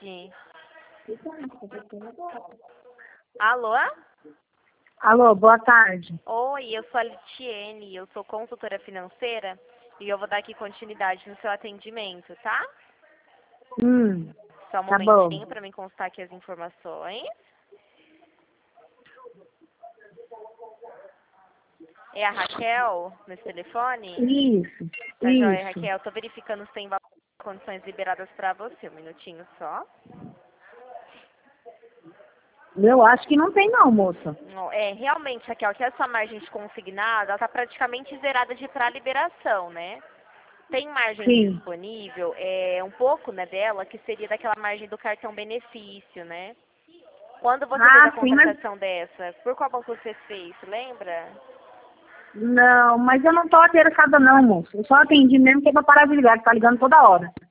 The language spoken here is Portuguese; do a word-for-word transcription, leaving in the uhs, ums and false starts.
tarde. Alô? Alô, boa tarde. Oi, eu sou a Litiene, eu sou consultora financeira e eu vou dar aqui continuidade no seu atendimento, tá? Hum, Só um tá bom. momentinho para me constar aqui as informações. É a Raquel nesse telefone? Isso, Tá joia, isso. Raquel. Tô verificando se tem condições liberadas para você. Um minutinho só. Eu acho que não tem não, moça. Não, É, realmente, Raquel, que essa margem de consignada, ela tá praticamente zerada de para liberação, né? Tem margem Sim. disponível, é um pouco, né, dela, que seria daquela margem do cartão benefício, né? Quando você fez a Ah, sim, mas... contratação dessa, por qual banco você fez, lembra? Não, mas eu não tô interessada não, moça. Eu só atendi mesmo que é pra parar de ligar, que tá ligando toda hora.